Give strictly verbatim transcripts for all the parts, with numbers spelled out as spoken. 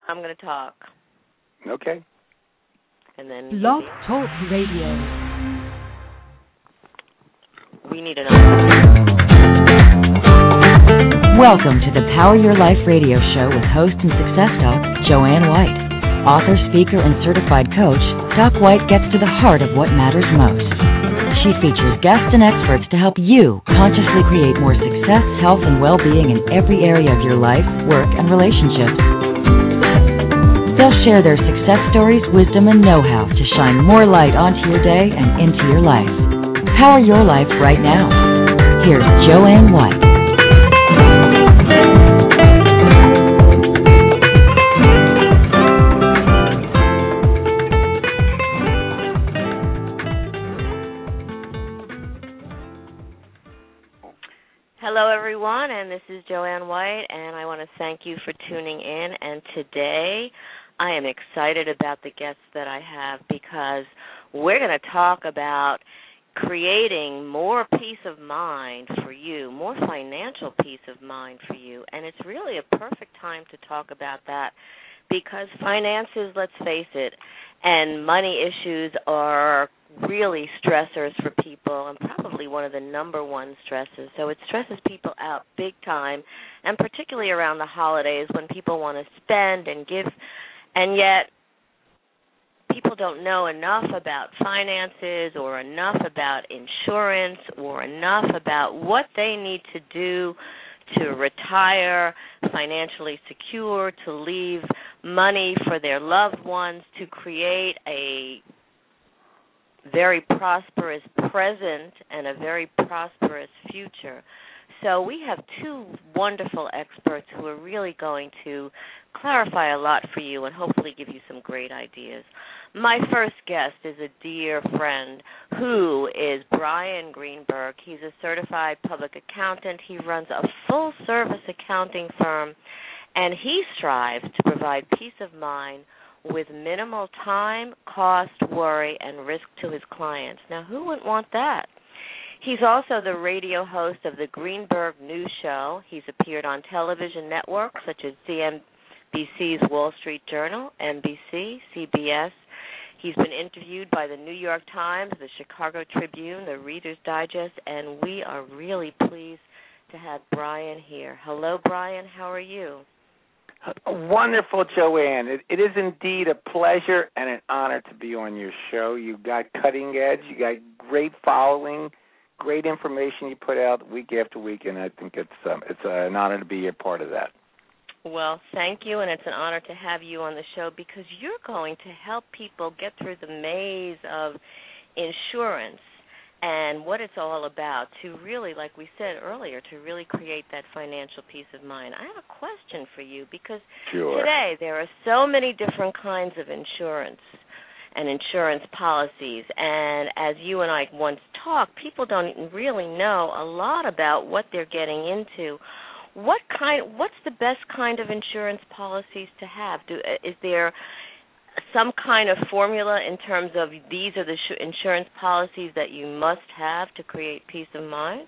I'm going to talk. Okay. And then Blog Talk Radio. We need another. Welcome to the Power Your Life radio show with host and success doc, Joanne White. Author, speaker, and certified coach, Doc White gets to the heart of what matters most. She features guests and experts to help you consciously create more success, health, and well-being in every area of your life, work, and relationships. They'll share their success stories, wisdom, and know-how to shine more light onto your day and into your life. Power your life right now. Here's Joanne White. Hello, everyone, and this is Joanne White, and I want to thank you for tuning in. And today, I am excited about the guests that I have because we're going to talk about creating more peace of mind for you, more financial peace of mind for you. And it's really a perfect time to talk about that because finances, let's face it, and money issues are really stressors for people and probably one of the number one stresses. So it stresses people out big time, and particularly around the holidays when people want to spend and give, and yet people don't know enough about finances or enough about insurance or enough about what they need to do to retire financially secure, to leave money for their loved ones, to create a very prosperous present and a very prosperous future. So we have two wonderful experts who are really going to clarify a lot for you and hopefully give you some great ideas. My first guest is a dear friend who is Brian Greenberg. He's a certified public accountant. He runs a full-service accounting firm, and he strives to provide peace of mind with minimal time, cost, worry, and risk to his clients. Now, who wouldn't want that? He's also the radio host of the Greenberg News Show. He's appeared on television networks such as C N B C's Wall Street Journal, N B C, C B S. He's been interviewed by the New York Times, the Chicago Tribune, the Reader's Digest, and we are really pleased to have Brian here. Hello, Brian. How are you? Wonderful, Joanne. It, it is indeed a pleasure and an honor to be on your show. You got cutting edge. You got great following, great information you put out week after week, and I think it's um, it's an honor to be a part of that. Well, thank you, and it's an honor to have you on the show because you're going to help people get through the maze of insurance and what it's all about to really, like we said earlier, to really create that financial peace of mind. I have a question for you because sure. Today there are so many different kinds of insurance and insurance policies, and as you and I once talked, people don't really know a lot about what they're getting into. What kind? What's the best kind of insurance policies to have? Do, is there some kind of formula in terms of these are the sh- insurance policies that you must have to create peace of mind?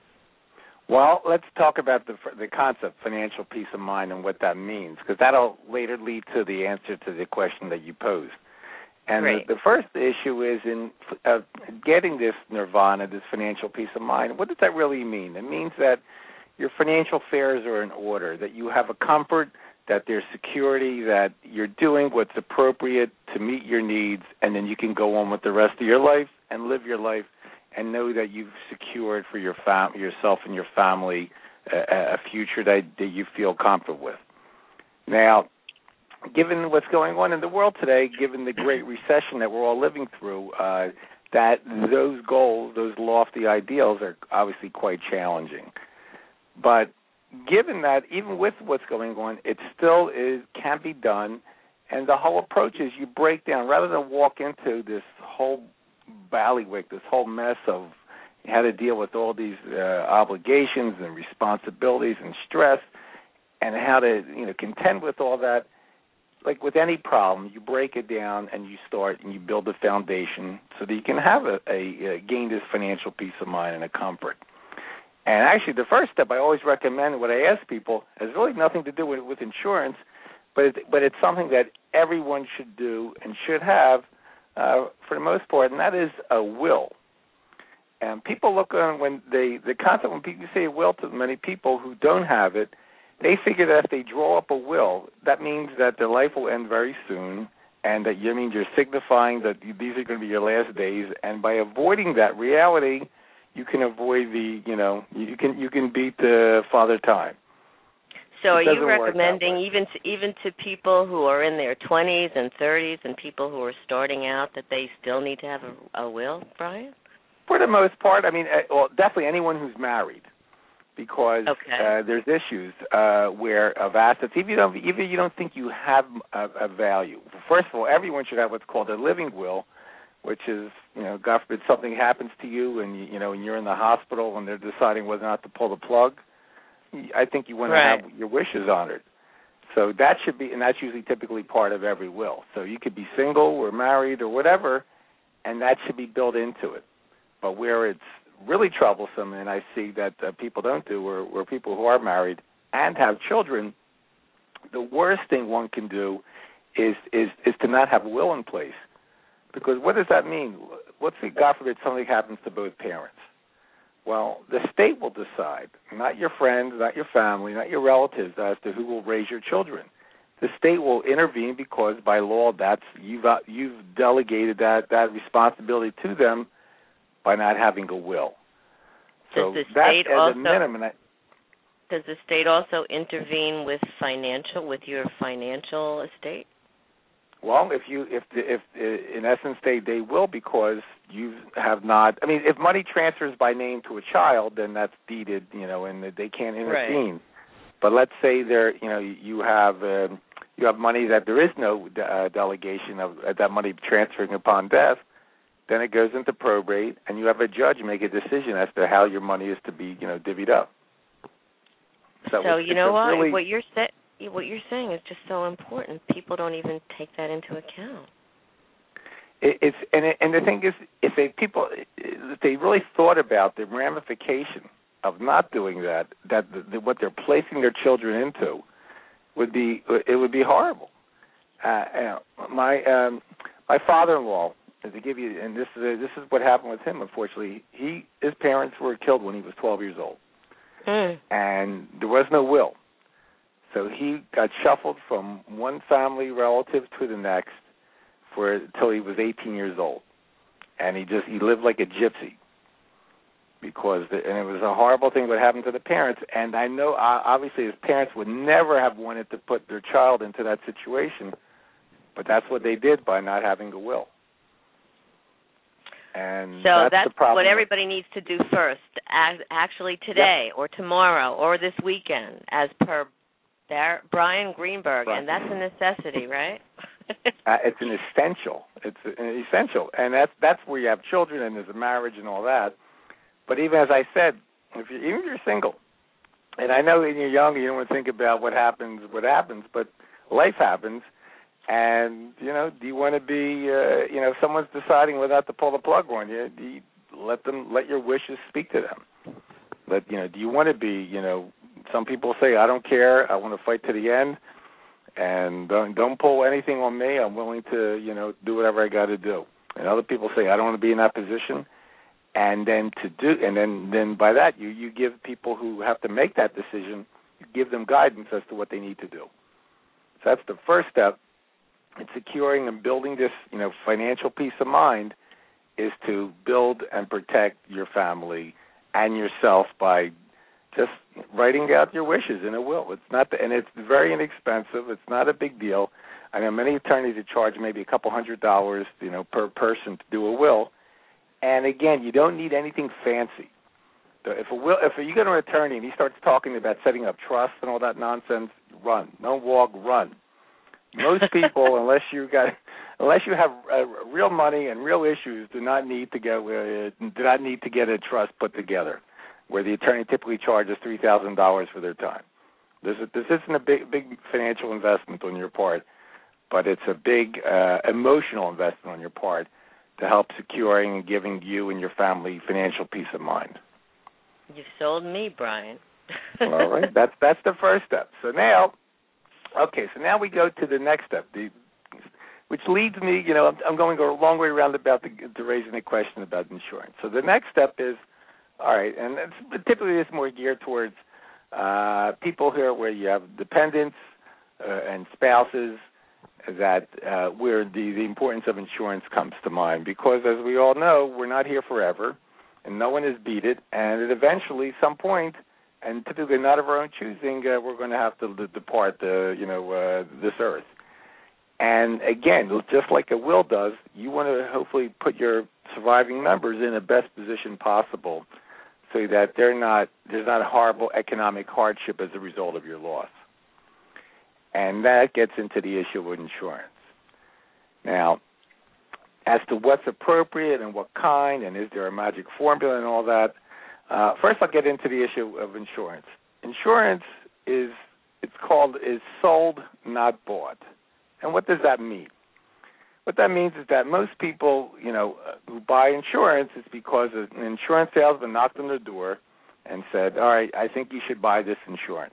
Well, let's talk about the the concept financial peace of mind and what that means, because that'll later lead to the answer to the question that you posed. And the, the first issue is in uh, getting this nirvana, this financial peace of mind. What does that really mean? It means that your financial affairs are in order, that you have a comfort, that there's security, that you're doing what's appropriate to meet your needs, and then you can go on with the rest of your life and live your life and know that you've secured for your fam- yourself and your family a, a future that, that you feel comfortable with. Now, given what's going on in the world today, given the great recession that we're all living through, uh, that those goals, those lofty ideals are obviously quite challenging. But given that, even with what's going on, it still is can be done, and the whole approach is you break down, rather than walk into this whole ballywick, this whole mess of how to deal with all these uh, obligations and responsibilities and stress, and how to you know contend with all that. Like with any problem, you break it down and you start and you build a foundation so that you can have a, a, a gain this financial peace of mind and a comfort. And actually, the first step I always recommend, what I ask people, has really nothing to do with, with insurance, but it, but it's something that everyone should do and should have uh, for the most part, and that is a will. And people look on when they the concept when people say will to many people who don't have it, they figure that if they draw up a will, that means that their life will end very soon, and that you mean you're signifying that these are going to be your last days. And by avoiding that reality, you can avoid the you know you can you can beat the Father Time. So are you recommending even to, even to people who are in their twenties and thirties and people who are starting out that they still need to have a, a will, Brian? For the most part, I mean, well, definitely anyone who's married, because okay. uh, there's issues uh, where of assets. Even you don't even you don't think you have a, a value. First of all, everyone should have what's called a living will, which is, you know, God forbid something happens to you and you, you know, and you're in the hospital and they're deciding whether or not to pull the plug. I think you want right. to have your wishes honored. So that should be, and that's usually typically part of every will. So you could be single or married or whatever, and that should be built into it. But where it's really troublesome, and I see that uh, people don't do, or where people who are married and have children, the worst thing one can do is is is to not have a will in place. Because what does that mean? Let's say, God forbid, something happens to both parents. Well, the state will decide, not your friends, not your family, not your relatives, as to who will raise your children. The state will intervene because by law, that's you've uh, you've delegated that, that responsibility to them by not having a will. So does the that's state as also, a minimum. I, does the state also intervene with financial, with your financial estate? Well, if you, if, if, in essence, they, they will, because you have not. I mean, if money transfers by name to a child, then that's deeded, you know, and they can't intervene. Right. But let's say there, you know, you have uh, you have money that there is no uh, delegation of uh, that money transferring upon death. Then it goes into probate, and you have a judge make a decision as to how your money is to be, you know, divvied up. So, so you know what? Really, what you're sa- what you're saying is just so important. People don't even take that into account. It, it's and it, and the thing is, if they people if they really thought about the ramification of not doing that, that the, the, what they're placing their children into would be it would be horrible. Uh, you know, my um, my father-in-law. To give you, and this is this is what happened with him. Unfortunately, he his parents were killed when he was twelve years old, mm. and there was no will. So he got shuffled from one family relative to the next for until he was eighteen years old, and he just he lived like a gypsy because the, and it was a horrible thing what happened to the parents. And I know uh, obviously his parents would never have wanted to put their child into that situation, but that's what they did by not having a will. And so that's, that's the problem. What everybody needs to do first, actually today yep. or tomorrow or this weekend, as per Bar- Brian Greenberg, right. And that's a necessity, right? uh, it's an essential. It's an essential, and that's that's where you have children and there's a marriage and all that. But even as I said, if you even if you're single, and I know when you're young you don't want to think about what happens, what happens, but life happens. And, you know, do you want to be, uh, you know, if someone's deciding whether not to pull the plug on you, do you let them, let your wishes speak to them. Let, you know, do you want to be, you know, some people say, I don't care, I want to fight to the end, and don't, don't pull anything on me, I'm willing to, you know, do whatever I got to do. And other people say, I don't want to be in that position. And then to do, and then, then by that, you, you give people who have to make that decision, you give them guidance as to what they need to do. So that's the first step. And securing and building this, you know, financial peace of mind is to build and protect your family and yourself by just writing out your wishes in a will. It's not, the, and it's very inexpensive. It's not a big deal. I know many attorneys that charge maybe a couple hundred dollars, you know, per person to do a will. And again, you don't need anything fancy. If a will, if you go to an attorney and he starts talking about setting up trusts and all that nonsense, run. Don't walk, run. Most people, unless you got, unless you have uh, real money and real issues, do not need to get uh, do not need to get a trust put together, where the attorney typically charges three thousand dollars for their time. This is, this isn't a big big financial investment on your part, but it's a big uh, emotional investment on your part to help securing and giving you and your family financial peace of mind. You've sold me, Brian. All right, that's that's the first step. So now, Okay, so now we go to the next step, the, which leads me, you know, I'm, I'm going a long way around about the, to raising the question about insurance. So the next step is, all right, and it's, typically it's more geared towards uh, people here where you have dependents uh, and spouses, that uh, where the, the importance of insurance comes to mind. Because as we all know, we're not here forever, and no one is beat it, and it eventually, some point, and typically not of our own choosing, uh, we're going to have to depart the, you know, uh, this earth. And again, just like a will does, you want to hopefully put your surviving members in the best position possible, so that they're not there's not a horrible economic hardship as a result of your loss. And that gets into the issue of insurance. Now, as to what's appropriate and what kind, and is there a magic formula and all that, uh, first I'll get into the issue of insurance. Insurance is it's called is sold, not bought. And what does that mean? What that means is that most people, you know, who buy insurance is because an insurance salesman knocked on their door and said, all right, I think you should buy this insurance.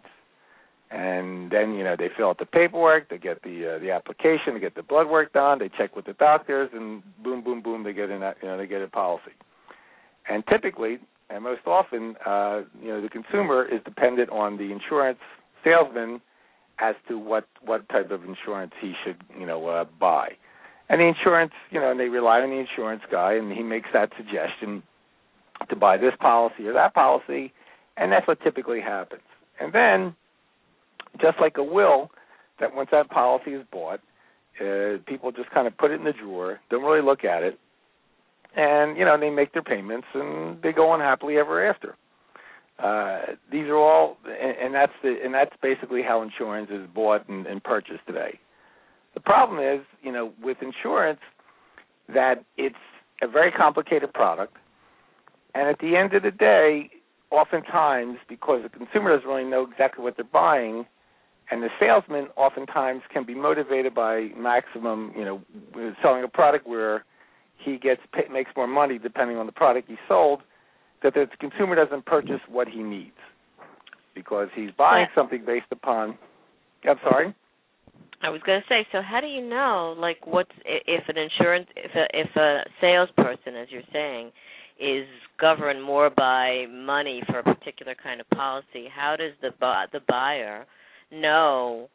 And then, you know, they fill out the paperwork, they get the uh, the application, they get the blood work done, they check with the doctors, and boom, boom, boom, they get in that, you know, they get a policy. And typically, and most often, uh, you know, the consumer is dependent on the insurance salesman as to what, what type of insurance he should, you know, uh, buy. And the insurance, you know, and they rely on the insurance guy, and he makes that suggestion to buy this policy or that policy, and that's what typically happens. And then, just like a will, that once that policy is bought, uh, people just kind of put it in the drawer, don't really look at it, and, you know, they make their payments, and they go on happily ever after. Uh, these are all, and, and that's the, and that's basically how insurance is bought and, and purchased today. The problem is, you know, with insurance, that it's a very complicated product, and at the end of the day, oftentimes, because the consumer doesn't really know exactly what they're buying, and the salesman oftentimes can be motivated by maximum, you know, selling a product where he gets pay, makes more money depending on the product he sold, that the consumer doesn't purchase what he needs because he's buying yeah. something based upon. I'm sorry. I was going to say, so how do you know, like, what's if an insurance, if a, if a salesperson, as you're saying, is governed more by money for a particular kind of policy? How does the the buyer know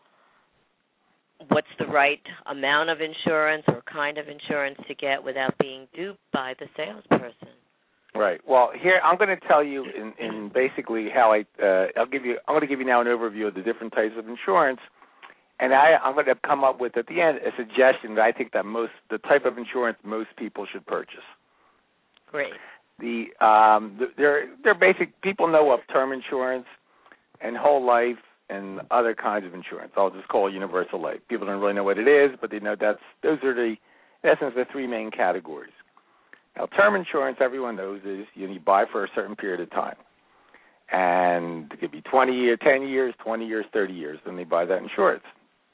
what's the right amount of insurance or kind of insurance to get without being duped by the salesperson? Right. Well, here I'm going to tell you in, in basically how I uh, I'll give you I'm going to give you now an overview of the different types of insurance, and I, I'm going to come up with at the end a suggestion that I think that most the type of insurance most people should purchase. Great. The um the, they're they're basic. People know of term insurance and whole life and other kinds of insurance. I'll just call it universal life. People don't really know what it is, but they know that's those are the in essence the three main categories. Now, term insurance, everyone knows, is you, know, you buy for a certain period of time. And it could be twenty years, ten years, twenty years, thirty years, then they buy that insurance.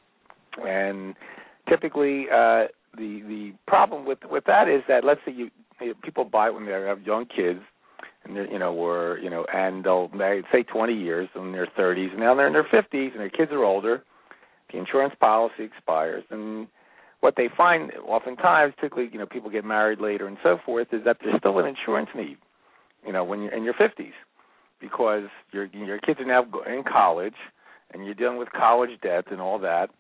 And typically, uh, the the problem with, with that is that, let's say you people buy it when they have young kids, and they're, you know, or you know, and they'll they say twenty years in their thirties, and now they're in their fifties, and their kids are older. The insurance policy expires, and what they find oftentimes, particularly, you know, people get married later and so forth, is that there's still an insurance need, you know, when you're in your fifties, because your your kids are now in college, and you're dealing with college debt and all that,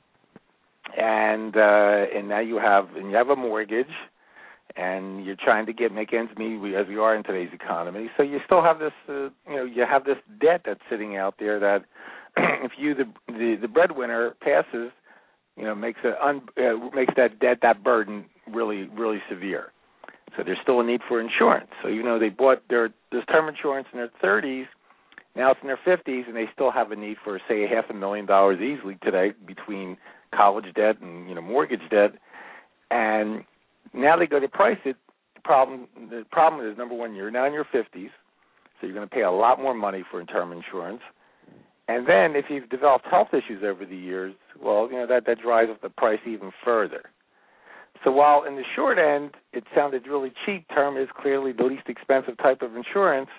and uh, and now you have and you have a mortgage, and you're trying to get make ends meet as we are in today's economy. So you still have this, uh, you know, you have this debt that's sitting out there that if you the the, the breadwinner passes, you know, makes it un, uh, makes that debt, that burden really, really severe. So there's still a need for insurance. So you know they bought their this term insurance in their thirties, now it's in their fifties, and they still have a need for, say, a half a million dollars easily today between college debt and you know mortgage debt. And now they go to price it. The problem, the problem is, number one, you're now in your fifties, so you're going to pay a lot more money for term insurance. And then if you've developed health issues over the years, well, you know, that, that drives up the price even further. So while in the short end it sounded really cheap, term is clearly the least expensive type of insurance,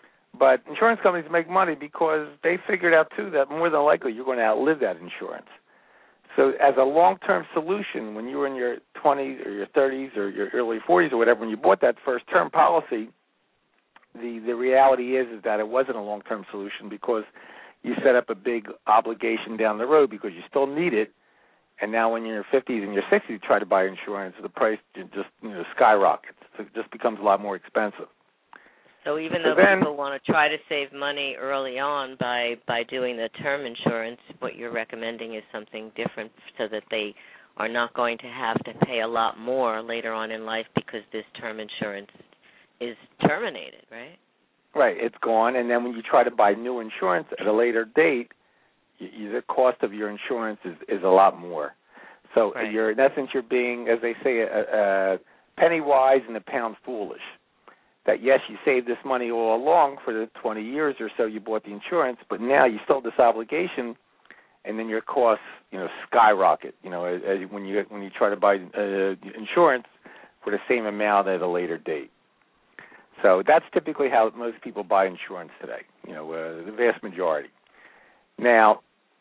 but insurance companies make money because they figured out, too, that more than likely you're going to outlive that insurance. So as a long-term solution, when you were in your twenties or your thirties or your early forties or whatever, when you bought that first-term policy, the, the reality is, is that it wasn't a long-term solution because you set up a big obligation down the road because you still need it. And now when you're in your fifties and your sixties, you try to buy insurance, the price just you know skyrockets. It just becomes a lot more expensive. So even so though then, people want to try to save money early on by, by doing the term insurance, what you're recommending is something different so that they are not going to have to pay a lot more later on in life because this term insurance is terminated, right? Right, it's gone. And then when you try to buy new insurance at a later date, you, the cost of your insurance is, is a lot more. So right. you're, in essence, you're being, as they say, a, a penny wise and a pound foolish. That, yes, you saved this money all along for the twenty years or so you bought the insurance, but now you still have this obligation, and then your costs, you know, skyrocket, you know, as, as when you when you try to buy uh, insurance for the same amount at a later date. So that's typically how most people buy insurance today, you know, uh, the vast majority. Now,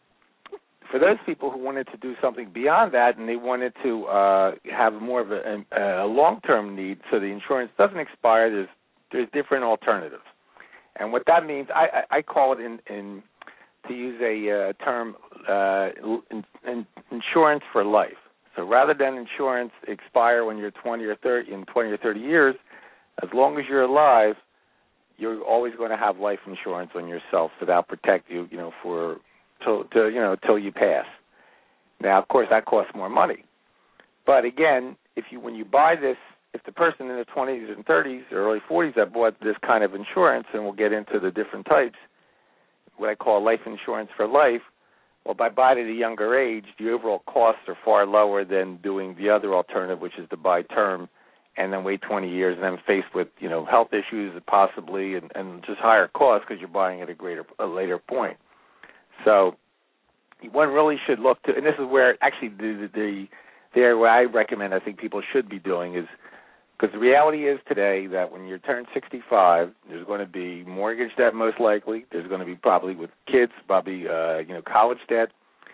for those people who wanted to do something beyond that and they wanted to uh, have more of a, a, a long-term need so the insurance doesn't expire, there's there's different alternatives. And what that means, I, I, I call it, in, in to use a uh, term, uh, in, in insurance for life. So rather than insurance expire when you're twenty or thirty, in twenty or thirty years, as long as you're alive, you're always going to have life insurance on yourself, so that'll protect you, you know, for till, till you know till you pass. Now, of course, that costs more money. But again, if you when you buy this, if the person in the twenties and thirties or early forties that bought this kind of insurance, and we'll get into the different types, what I call life insurance for life, well, by buying at a younger age, the overall costs are far lower than doing the other alternative, which is to buy term and then wait twenty years and then faced with, you know, health issues possibly and, and just higher costs because you're buying at a greater, a later point. So one really should look to, and this is where actually the, the, the area where I recommend I think people should be doing is, because the reality is today that when you turn sixty-five, there's going to be mortgage debt most likely. There's going to be probably with kids, probably, uh, you know, college debt.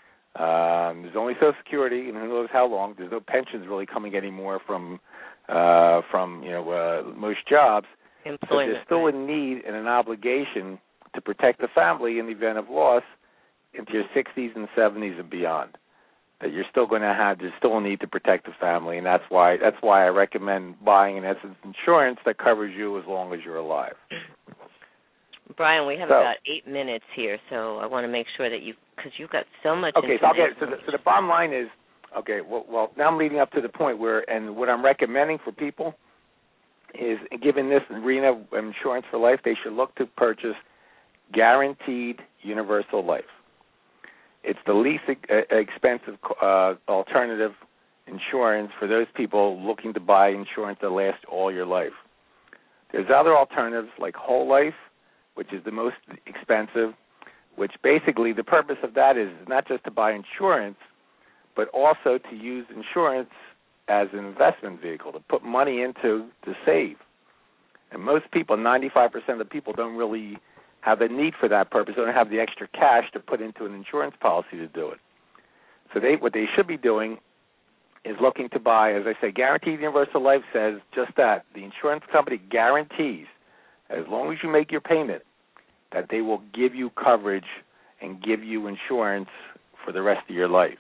Um, there's only Social Security, and who knows how long. There's no pensions really coming anymore from Uh, from you know uh, most jobs. Employment, so there's still right. a need and an obligation to protect the family in the event of loss into your sixties and seventies and beyond. That you're still going to have, there's still a need to protect the family, and that's why that's why I recommend buying, in essence, insurance that covers you as long as you're alive. Brian, we have so, about eight minutes here, so I want to make sure that you, because you've got so much okay, information. so I'll get so the, so the bottom line is, okay, well, well, now I'm leading up to the point where, and what I'm recommending for people is, given this arena of insurance for life, they should look to purchase guaranteed universal life. It's the least uh, expensive uh, alternative insurance for those people looking to buy insurance that lasts all your life. There's other alternatives like whole life, which is the most expensive, which basically the purpose of that is not just to buy insurance, but also to use insurance as an investment vehicle, to put money into to save. And most people, ninety-five percent of the people, don't really have the need for that purpose. They don't have the extra cash to put into an insurance policy to do it. So they, what they should be doing is looking to buy, as I say, Guaranteed Universal Life says just that. The insurance company guarantees, as long as you make your payment, that they will give you coverage and give you insurance for the rest of your life.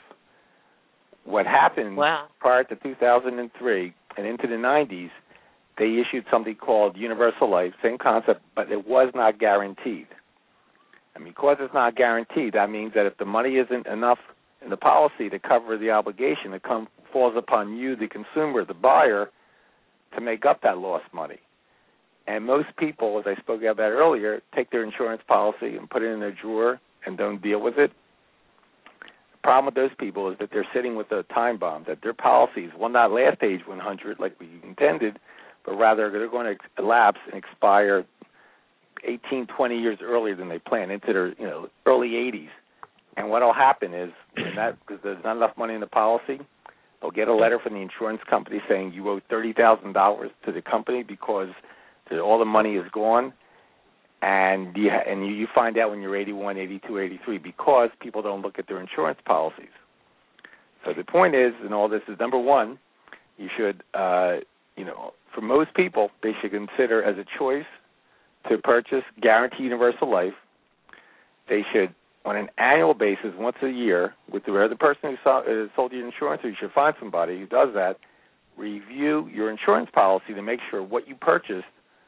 What happened wow. prior to two thousand three and into the nineties, they issued something called Universal Life, same concept, but it was not guaranteed. And because it's not guaranteed, that means that if the money isn't enough in the policy to cover the obligation, it comes, falls upon you, the consumer, the buyer, to make up that lost money. And most people, as I spoke about earlier, take their insurance policy and put it in their drawer and don't deal with it. The problem with those people is that they're sitting with a time bomb, that their policies will not last age one hundred like we intended, but rather they're going to elapse and expire eighteen, twenty years earlier than they planned, into their you know early eighties. And what will happen is, that because there's not enough money in the policy, they'll get a letter from the insurance company saying you owe thirty thousand dollars to the company because all the money is gone, and you, and you, you find out when you're eighty-one, eighty-two, eighty-three because people don't look at their insurance policies. So the point is, in all this is, number one, you should, uh, you know, for most people, they should consider as a choice to purchase guaranteed universal life. They should, on an annual basis, once a year, with the, the person who saw, uh, sold you insurance, or you should find somebody who does that, review your insurance policy to make sure what you purchased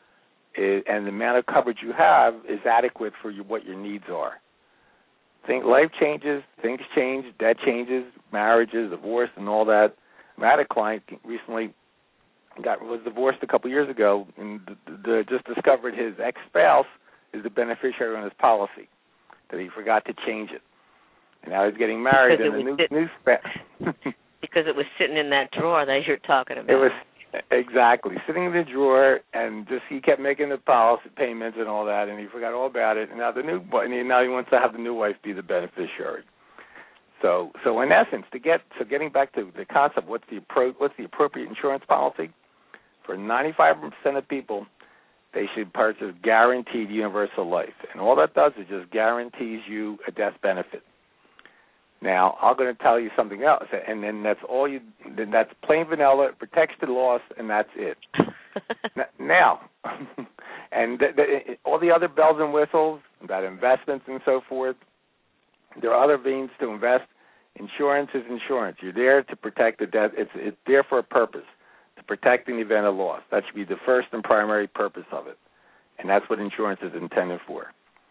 is, and the amount of coverage you have is adequate for you, what your needs are. Think life changes, things change, debt changes, marriages, divorce, and all that. I had a client recently got was divorced a couple years ago, and the, the, just discovered his ex-spouse is the beneficiary on his policy, that he forgot to change it. And now he's getting married, because and the new, sit- new spouse. Because it was sitting in that drawer that you're talking about. It was exactly sitting in the drawer, and just he kept making the policy payments and all that, and he forgot all about it. And now the new, and he, now he wants to have the new wife be the beneficiary. So, so in essence, to get so getting back to the concept, what's the appro- what's the appropriate insurance policy? For ninety-five percent of people, they should purchase guaranteed universal life, and all that does is just guarantees you a death benefit. Now, I'm going to tell you something else, and then that's all you. Then that's plain vanilla. It protects the loss, and that's it. Now, and the, the, all the other bells and whistles about investments and so forth. There are other means to invest. Insurance is insurance. You're there to protect the death. It's it's there for a purpose, to protect in the event of loss. That should be the first and primary purpose of it, and that's what insurance is intended for.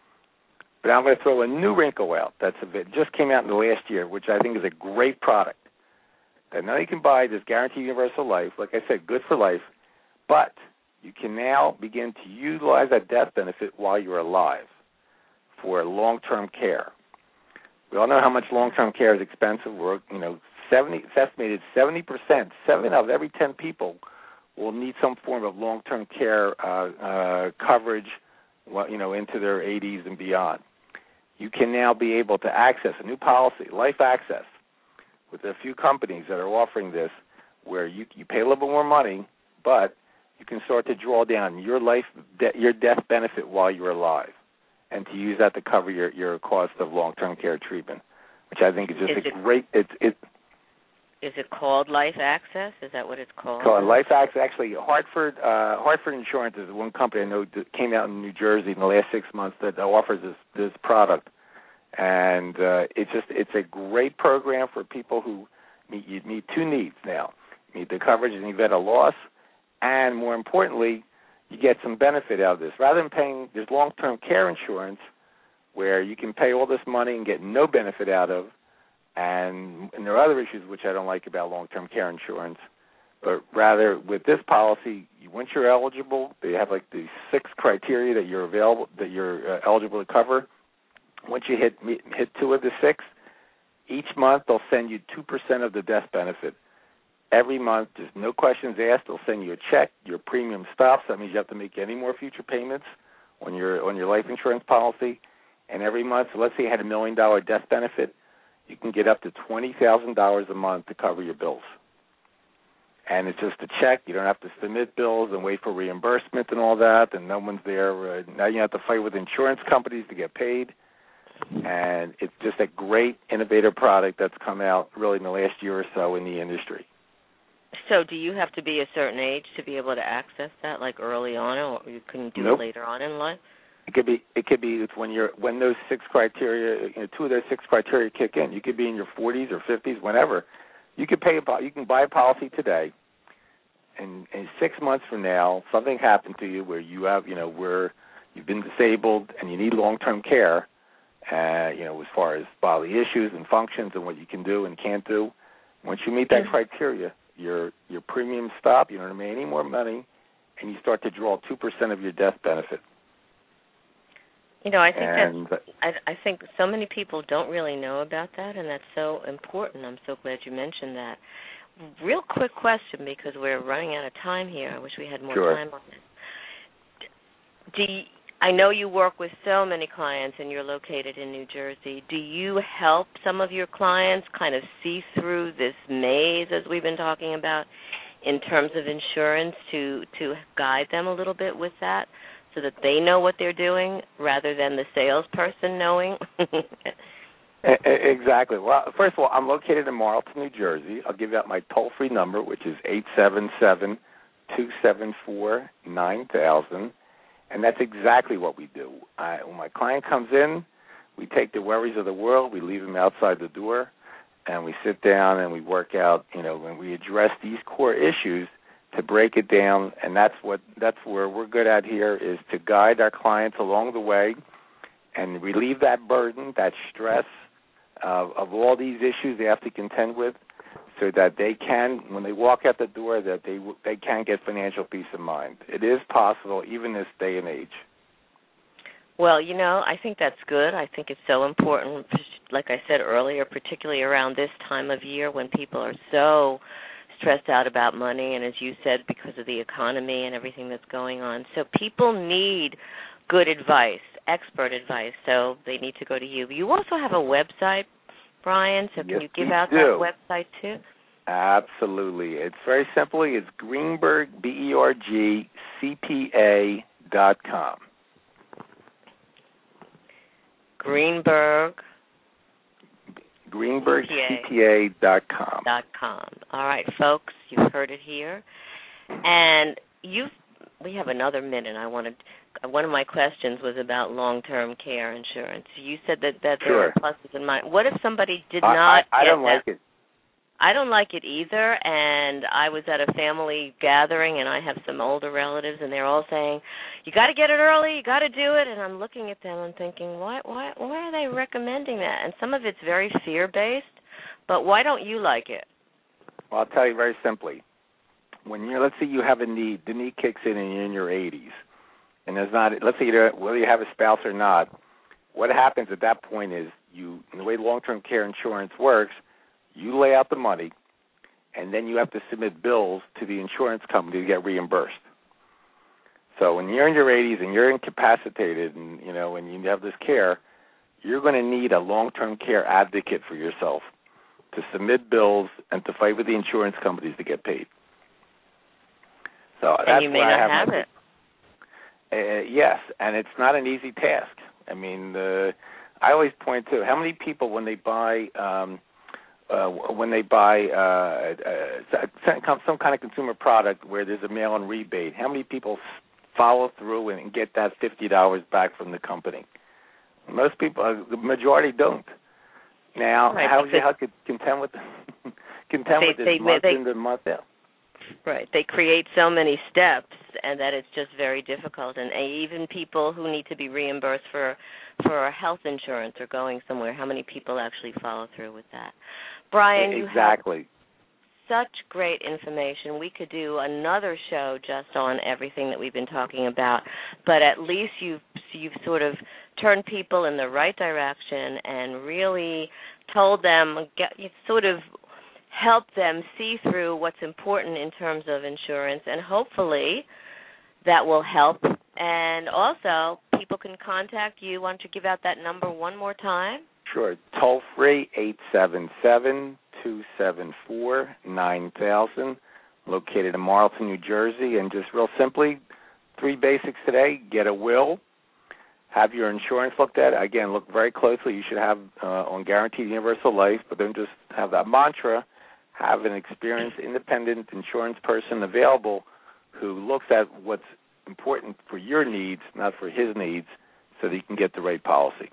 But I'm going to throw a new wrinkle out that's a bit, just came out in the last year, which I think is a great product. That now you can buy this guaranteed universal life, like I said, good for life, but you can now begin to utilize that death benefit while you're alive for long-term care. We all know how much long-term care is expensive. We're, you know, seventy, it's estimated seventy percent, seven out of every ten people will need some form of long-term care uh, uh, coverage, well, you know, into their eighties and beyond. You can now be able to access a new policy, Life Access, with a few companies that are offering this, where you you pay a little bit more money, but you can start to draw down your life de- your death benefit while you're alive, and to use that to cover your, your cost of long-term care treatment, which I think is just is a it, great. It's it. Is it called Life Access? Is that what it's called? Called Life Access. Actually, Hartford uh, Hartford Insurance is one company I know that came out in New Jersey in the last six months that offers this this product, and uh, it's just it's a great program for people who need, you need two needs now. You need the coverage in the event of loss, and more importantly, you get some benefit out of this. Rather than paying, there's long-term care insurance where you can pay all this money and get no benefit out of. And, and there are other issues which I don't like about long-term care insurance, but rather with this policy, you, once you're eligible, they have like the six criteria that you're available, that you're uh, eligible to cover. Once you hit hit two of the six, each month they'll send you two percent of the death benefit. Every month, just no questions asked. They'll send you a check. Your premium stops. That means you have to make any more future payments on your on your life insurance policy. And every month, so let's say you had a million dollar death benefit, you can get up to twenty thousand dollars a month to cover your bills. And it's just a check. You don't have to submit bills and wait for reimbursement and all that, and no one's there. Uh, now you have to fight with insurance companies to get paid. And it's just a great innovative product that's come out really in the last year or so in the industry. So do you have to be a certain age to be able to access that, like early on, or you can do nope. it later on in life? It could be. It could be. It's when you're when those six criteria, you know, two of those six criteria kick in. You could be in your forties or fifties, whenever. You could pay. A, you can buy a policy today, and, and six months from now, something happened to you where you have, you know, where you've been disabled and you need long-term care. Uh, you know, as far as bodily issues and functions and what you can do and can't do. Once you meet that criteria, your your premiums stop. You don't pay any more money, and you start to draw two percent of your death benefit. You know, I think and, that's, I, I think so many people don't really know about that, and that's so important. I'm so glad you mentioned that. Real quick question, because we're running out of time here. I wish we had more sure. time on this. Do you, I know you work with so many clients, and you're located in New Jersey. Do you help some of your clients kind of see through this maze, as we've been talking about, in terms of insurance, to, to guide them a little bit with that, so that they know what they're doing rather than the salesperson knowing? Exactly. Well, first of all, I'm located in Marlton, New Jersey. I'll give out my toll-free number, which is eight seven seven, two seven four, nine thousand, and that's exactly what we do. I, when my client comes in, we take the worries of the world, we leave them outside the door, and we sit down and we work out, you know, when we address these core issues to break it down, and that's what that's where we're good at here, is to guide our clients along the way and relieve that burden, that stress, Uh, of all these issues they have to contend with, so that they can, when they walk out the door, that they they can get financial peace of mind. It is possible, even this day and age. Well, you know, I think that's good. I think it's so important, like I said earlier, particularly around this time of year when people are so stressed out about money, and as you said, because of the economy and everything that's going on. So people need good advice, expert advice, so they need to go to you. You also have a website, Brian, so can yes, you give we out do. that website too? Absolutely. It's very simply, it's Greenberg, B E R G, C P A dot com. Greenberg. Greenberg, C P A dot com. Dot com. All right, folks, you've heard it here. And you, we have another minute. I wanted, one of my questions was about long-term care insurance. You said that, that there sure. are pluses and minuses. What if somebody did I, not I, I get don't that? like it. I don't like it either, and I was at a family gathering, and I have some older relatives, and they're all saying, you got to get it early, you got to do it, and I'm looking at them and thinking, why, why, why are they recommending that? And some of it's very fear-based, but why don't you like it? Well, I'll tell you very simply. When you let's say you have a need, the need kicks in and you're in your eighties, and there's not, let's say you whether you have a spouse or not, what happens at that point is you, the way long-term care insurance works, you lay out the money, and then you have to submit bills to the insurance company to get reimbursed. So when you're in your eighties and you're incapacitated, and you know, and you have this care, you're going to need a long-term care advocate for yourself to submit bills and to fight with the insurance companies to get paid. So and that's you may where not I have, have my, it. Uh, yes, and it's not an easy task. I mean, uh, I always point to how many people when they buy. Um, Uh, when they buy uh, uh, some kind of consumer product where there's a mail-in rebate, how many people follow through and get that fifty dollars back from the company? Most people, uh, the majority don't. Now, right, how do you how could contend with contend they, with this they, month they, in the month out? Right. They create so many steps, and that it's just very difficult. And even people who need to be reimbursed for for health insurance or going somewhere, how many people actually follow through with that? Brian, you exactly. have such great information. We could do another show just on everything that we've been talking about, but at least you've, you've sort of turned people in the right direction and really told them, get, you've sort of helped them see through what's important in terms of insurance, and hopefully that will help. And also, people can contact you. Why don't you give out that number one more time? Sure. Toll free, eight seven seven, two seven four, nine thousand, located in Marlton, New Jersey. And just real simply, three basics today. Get a will. Have your insurance looked at. Again, look very closely. You should have uh, on Guaranteed Universal Life, but then just have that mantra. Have an experienced, independent insurance person available who looks at what's important for your needs, not for his needs, so that you can get the right policy.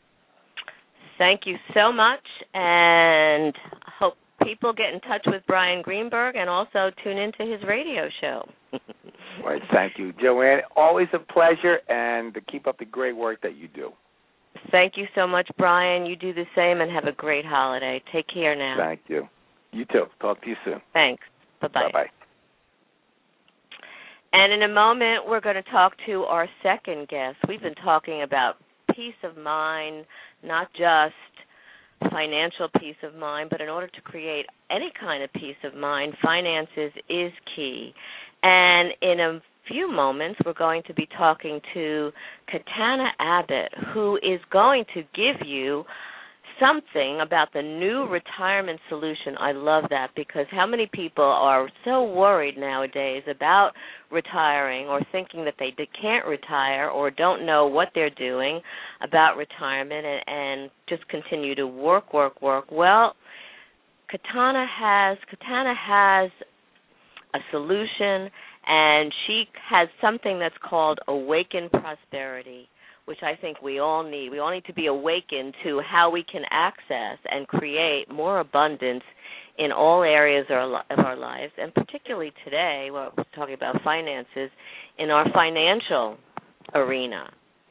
Thank you so much, and hope people get in touch with Brian Greenberg and also tune into his radio show. Right, thank you, Joanne. Always a pleasure, and to keep up the great work that you do. Thank you so much, Brian. You do the same, and have a great holiday. Take care now. Thank you. You too. Talk to you soon. Thanks. Bye-bye. Bye-bye. And in a moment, we're going to talk to our second guest. We've been talking about peace of mind, not just financial peace of mind, but in order to create any kind of peace of mind, finances is key. And in a few moments, we're going to be talking to Katana Abbott, who is going to give you something about the new retirement solution. I love that, because how many people are so worried nowadays about retiring or thinking that they can't retire or don't know what they're doing about retirement and, and just continue to work, work, work. Well, Katana has Katana has a solution, and she has something that's called Awaken Prosperity, which I think we all need. We all need to be awakened to how we can access and create more abundance in all areas of our lives, and particularly today, when we're talking about finances, in our financial arena.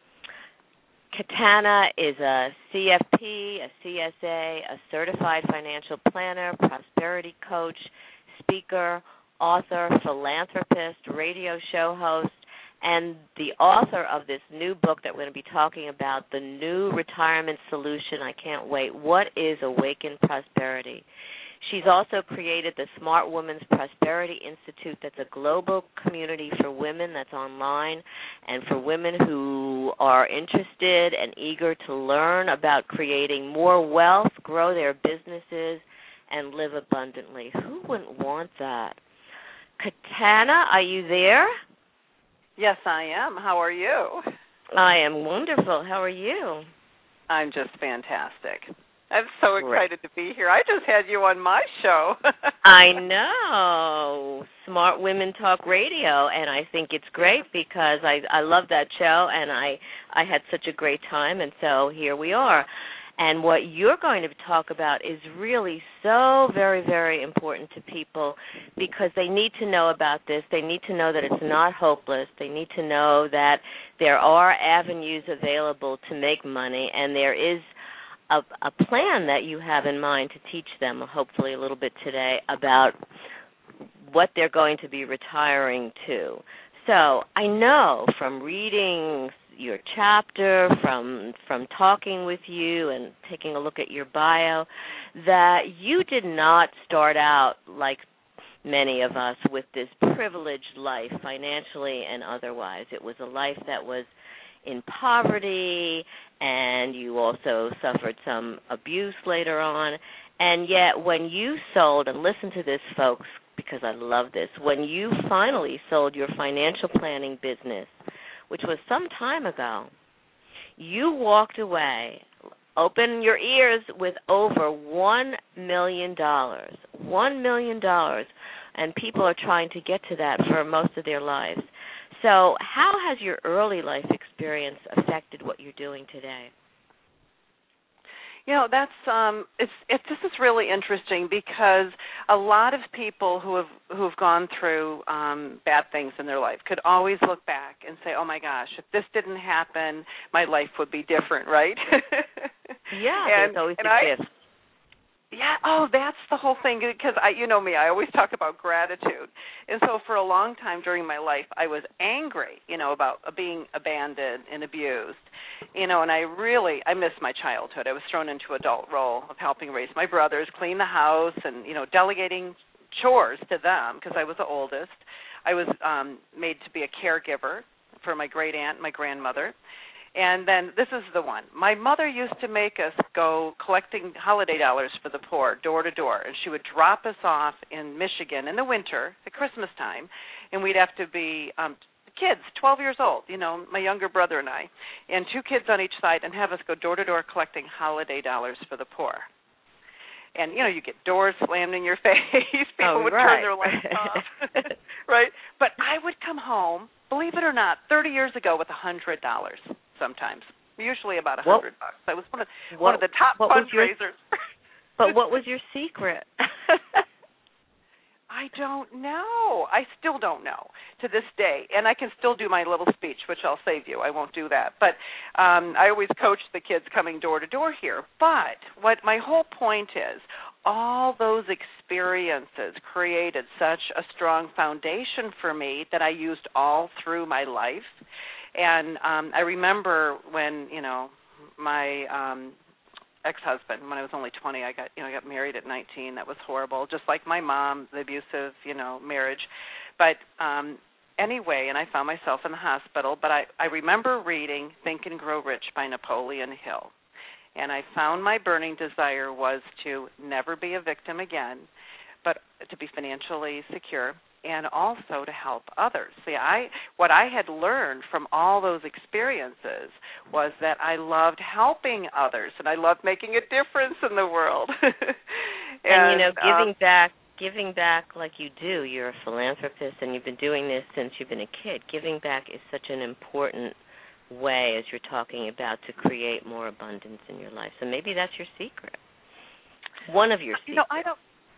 Katana is a C F P, a C S A, a certified financial planner, prosperity coach, speaker, author, philanthropist, radio show host, and the author of this new book that we're going to be talking about, The New Retirement Solution. I can't wait. What is Awaken Prosperity? She's also created the Smart Women's Prosperity Institute. That's a global community for women that's online, and for women who are interested and eager to learn about creating more wealth, grow their businesses, and live abundantly. Who wouldn't want that? Katana, are you there? Yes, I am. How are you? I am wonderful. How are you? I'm just fantastic. I'm so excited to be here. I just had you on my show. I know. Smart Women Talk Radio, and I think it's great because I I love that show, and I, I had such a great time, and so here we are. And what you're going to talk about is really so very, very important to people, because they need to know about this. They need to know that it's not hopeless. They need to know that there are avenues available to make money, and there is a, a plan that you have in mind to teach them, hopefully a little bit today, about what they're going to be retiring to. So I know from reading your chapter, from from talking with you and taking a look at your bio, that you did not start out like many of us with this privileged life, financially and otherwise. It was a life that was in poverty, and you also suffered some abuse later on. And yet when you sold, and listen to this, folks, because I love this, when you finally sold your financial planning business, which was some time ago, you walked away, open your ears, with over one million dollars. one million dollars. And people are trying to get to that for most of their lives. So how has your early life experience affected what you're doing today? You know, that's um, it's it. This is really interesting, because a lot of people who have who have gone through um, bad things in their life could always look back and say, "Oh my gosh, if this didn't happen, my life would be different," right? Yeah, and, there's always and a I, gift. Yeah, oh, that's the whole thing, because I, you know me, I always talk about gratitude. And so for a long time during my life, I was angry, you know, about being abandoned and abused, you know, and I really, I missed my childhood. I was thrown into adult role of helping raise my brothers, clean the house, and, you know, delegating chores to them, because I was the oldest. I was um, made to be a caregiver for my great aunt and my grandmother. And then this is the one. My mother used to make us go collecting holiday dollars for the poor, door to door, and she would drop us off in Michigan in the winter at Christmas time, and we'd have to be um, kids, twelve years old, you know, my younger brother and I, and two kids on each side, and have us go door to door collecting holiday dollars for the poor. And, you know, you get doors slammed in your face. People oh, would right. turn their lights off, right? But I would come home, believe it or not, thirty years ago with one hundred dollars. Sometimes, usually about a hundred bucks. I was one of what, one of the top fundraisers. Your, but what was your secret? I don't know. I still don't know to this day, and I can still do my little speech, which I'll save you. I won't do that. But um, I always coach the kids coming door to door here. But what my whole point is, all those experiences created such a strong foundation for me that I used all through my life. And um, I remember when, you know, my um, ex-husband, when I was only twenty, I got, you know, I got married at nineteen. That was horrible, just like my mom, the abusive, you know, marriage. But um, anyway, and I found myself in the hospital. But I, I remember reading Think and Grow Rich by Napoleon Hill. And I found my burning desire was to never be a victim again, but to be financially secure and also to help others. See, I what I had learned from all those experiences was that I loved helping others, and I loved making a difference in the world. and, and, you know, giving um, back, giving back like you do, you're a philanthropist, and you've been doing this since you've been a kid. Giving back is such an important way, as you're talking about, to create more abundance in your life. So maybe that's your secret. One of your secrets. You know, I don't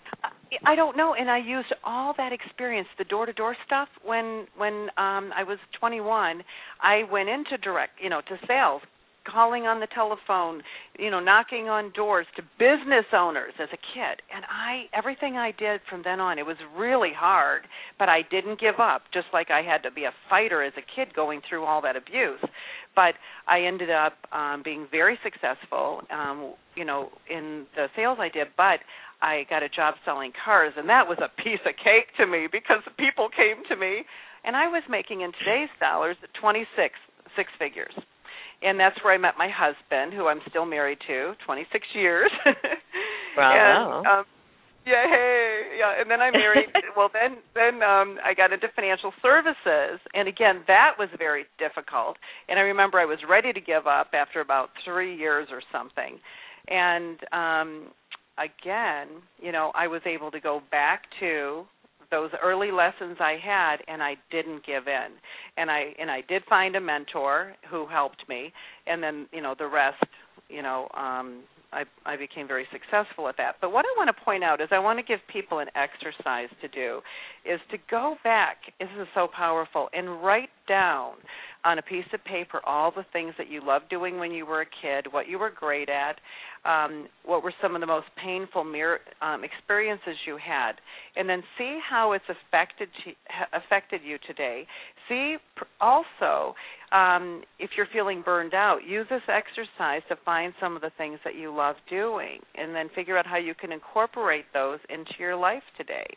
I don't know, and I used all that experience, the door-to-door stuff. When when um, I was twenty-one, I went into direct, you know, to sales, calling on the telephone, you know, knocking on doors to business owners as a kid. And I, everything I did from then on, it was really hard, but I didn't give up, just like I had to be a fighter as a kid going through all that abuse. But I ended up um, being very successful, um, you know, in the sales I did, but I got a job selling cars, and that was a piece of cake to me because people came to me, and I was making in today's dollars twenty-six, six figures. And that's where I met my husband, who I'm still married to, twenty-six years. Bravo. and, um, yeah, hey, yeah. And then I married. well, then, then um, I got into financial services, and again, that was very difficult. And I remember I was ready to give up after about three years or something. And um, again, you know, I was able to go back to those early lessons I had, and I didn't give in. And I and I did find a mentor who helped me, and then, you know, the rest, you know, um, I, I became very successful at that. But what I want to point out is I want to give people an exercise to do, is to go back, this is so powerful, and write down on a piece of paper all the things that you loved doing when you were a kid, what you were great at, um, what were some of the most painful mirror, um, experiences you had, and then see how it's affected to, affected you today. See also, um, if you're feeling burned out, use this exercise to find some of the things that you love doing, and then figure out how you can incorporate those into your life today.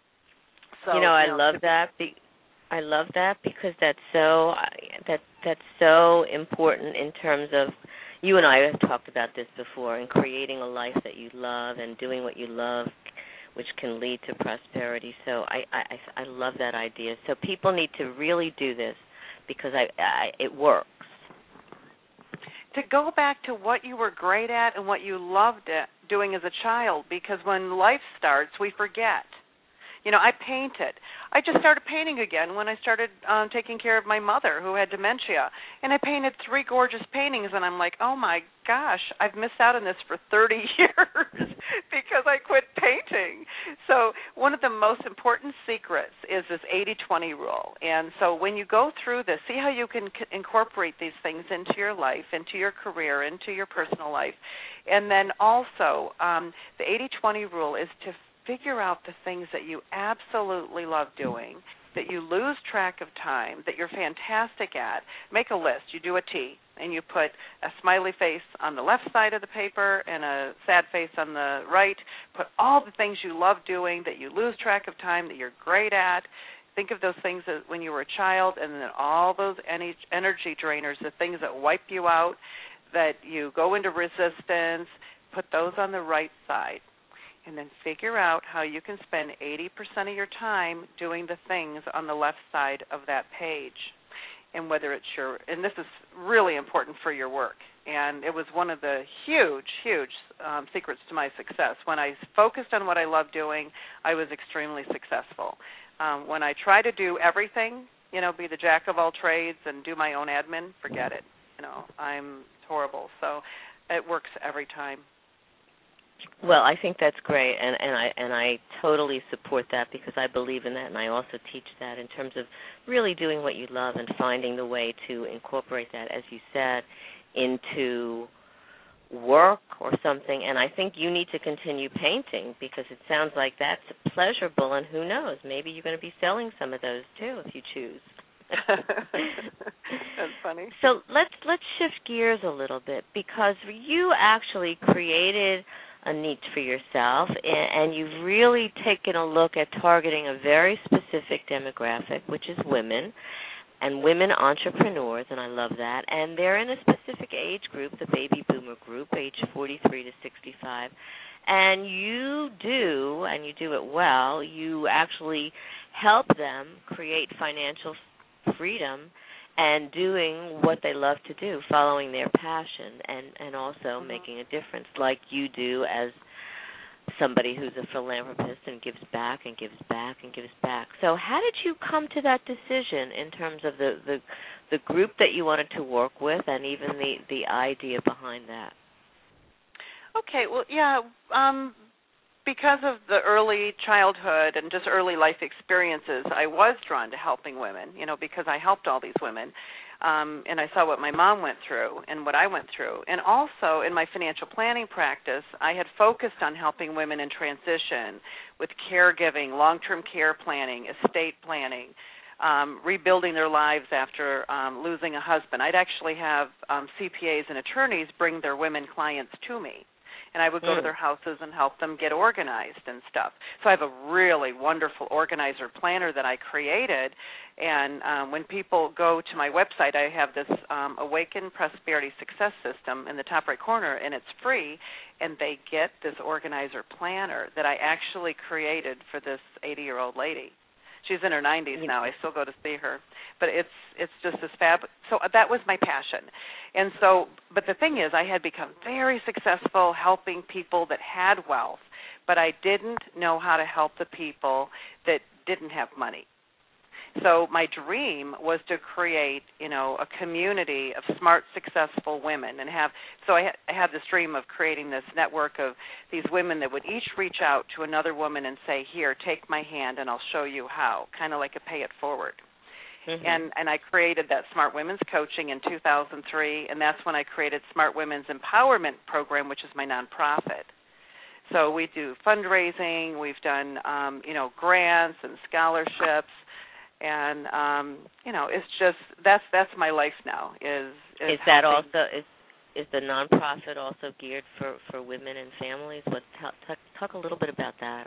So, you know, I you know, love that. Be- I love that because that's so that that's so important in terms of, you and I have talked about this before, in creating a life that you love and doing what you love, which can lead to prosperity. So I, I, I love that idea. So people need to really do this because I, I, it works. To go back to what you were great at and what you loved at doing as a child, because when life starts, we forget. You know, I painted. I just started painting again when I started um, taking care of my mother who had dementia. And I painted three gorgeous paintings, and I'm like, oh, my gosh, I've missed out on this for thirty years because I quit painting. So one of the most important secrets is this eighty twenty rule. And so when you go through this, see how you can c- incorporate these things into your life, into your career, into your personal life. And then also um, the eighty twenty rule is to figure out the things that you absolutely love doing, that you lose track of time, that you're fantastic at. Make a list. You do a T, and you put a smiley face on the left side of the paper and a sad face on the right. Put all the things you love doing, that you lose track of time, that you're great at. Think of those things that when you were a child, and then all those energy drainers, the things that wipe you out, that you go into resistance. Put those on the right side. And then figure out how you can spend eighty percent of your time doing the things on the left side of that page. And whether it's your, and this is really important for your work. And it was one of the huge, huge um, secrets to my success. When I focused on what I love doing, I was extremely successful. Um, when I try to do everything, you know, be the jack of all trades and do my own admin, forget it. You know, I'm horrible. So it works every time. Well, I think that's great, and, and I and I totally support that because I believe in that, and I also teach that in terms of really doing what you love and finding the way to incorporate that, as you said, into work or something. And I think you need to continue painting because it sounds like that's pleasurable, and who knows, maybe you're going to be selling some of those too if you choose. That's funny. So let's let's shift gears a little bit because you actually created a niche for yourself, and you've really taken a look at targeting a very specific demographic, which is women. and women entrepreneurs, and I love that. And they're in a specific age group, the baby boomer group, age forty-three to sixty-five. And you do, and you do it well, you actually help them create financial freedom and doing what they love to do, following their passion, and, and also mm-hmm. making a difference like you do as somebody who's a philanthropist and gives back and gives back and gives back. So how did you come to that decision in terms of the, the, the group that you wanted to work with and even the, the idea behind that? Okay, well, yeah, um, because of the early childhood and just early life experiences, I was drawn to helping women, you know, because I helped all these women. Um, and I saw what my mom went through and what I went through. And also in my financial planning practice, I had focused on helping women in transition with caregiving, long-term care planning, estate planning, um, rebuilding their lives after um, losing a husband. I'd actually have um, C P As and attorneys bring their women clients to me. And I would go mm. to their houses and help them get organized and stuff. So I have a really wonderful organizer planner that I created. And um, when people go to my website, I have this um, Awaken Prosperity Success System in the top right corner, and it's free. And they get this organizer planner that I actually created for this eighty-year-old lady. She's in her nineties now. I still go to see her. But it's it's just this fab. So that was my passion. And so, but the thing is, I had become very successful helping people that had wealth, but I didn't know how to help the people that didn't have money. So my dream was to create, you know, a community of smart, successful women, and have. So I, ha- I had this dream of creating this network of these women that would each reach out to another woman and say, "Here, take my hand, and I'll show you how," kind of like a pay it forward. Mm-hmm. And and I created that Smart Women's Coaching in two thousand three, and that's when I created Smart Women's Empowerment Program, which is my nonprofit. So we do fundraising, we've done, um, you know, grants and scholarships. And um, you know, it's just that's that's my life now. Is is, is that also is is the nonprofit also geared for, for women and families? What talk, talk talk a little bit about that.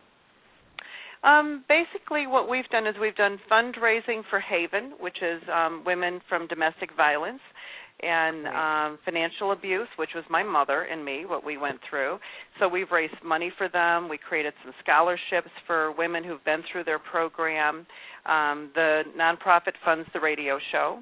Um, basically, what we've done is we've done fundraising for Haven, which is um, women from domestic violence, and um, financial abuse, which was my mother and me, what we went through. So we've raised money for them. We created some scholarships for women who've been through their program. Um, the nonprofit funds the radio show.